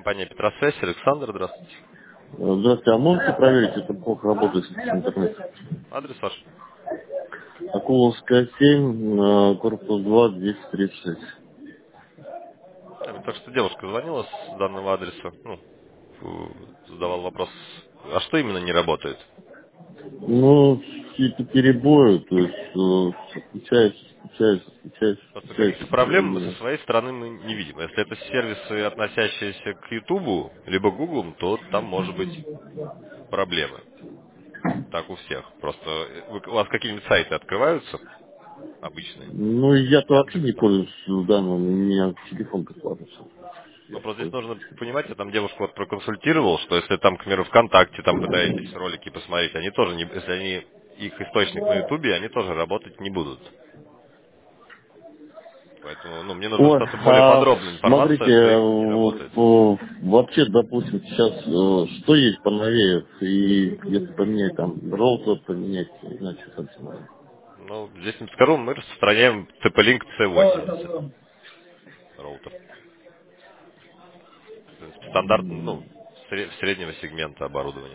Компания Петросвязь, Александр, здравствуйте. Здравствуйте, а можете проверить, это плохо работает с интернетом? Адрес ваш? Акуловская 7, корпус 2, 236. Так что девушка звонила с данного адреса, задавал вопрос, а что именно не работает? Ну, какие-то перебои, то есть включается, Просто каких-то проблем со включается. своей стороны мы не видим. Если это сервисы, относящиеся к Ютубу, либо Гуглу, то там может быть проблемы. Так у всех. Просто у вас какие-нибудь сайты открываются обычные? Ну, я-то вообще не Яндекс.Про. пользуюсь данным, у меня телефон бесплатный. Ну, Я просто здесь пользуюсь. нужно понимать, я там девушку вот проконсультировал, что если там, к примеру, ВКонтакте там пытаетесь ролики посмотреть, они тоже не, если они их источник на Ютубе, они тоже работать не будут. Поэтому, мне нужно Ой, что-то более подробная информация, смотрите, что именно не работает. вообще, допустим, сейчас что есть поновее, и если поменять там роутер, поменять, иначе совсем. Ну, здесь на Пскару мы распространяем TP-Link C80 роутер. В принципе, стандартный, среднего сегмента оборудования.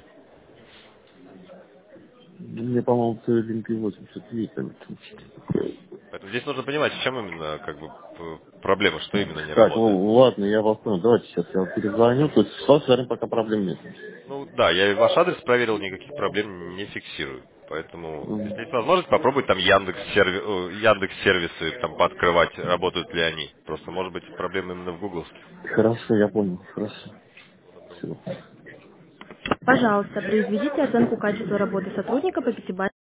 Мне, по-моему, целинки 80 есть. Поэтому здесь нужно понимать, в чем именно проблема, что именно не Так, работает. ладно, я вас понял. Давайте сейчас я перезвоню. То есть с вашей стороны пока проблем нет. Ну да, я и ваш адрес проверил, никаких проблем не фиксирую. Поэтому, если есть возможность, попробовать там Яндекс сервисы там пооткрывать, работают ли они. Просто может быть проблемы именно в гугловских. Хорошо, я понял. Хорошо. Всего доброго. Все. Пожалуйста, произведите оценку качества работы сотрудника по пятибалльной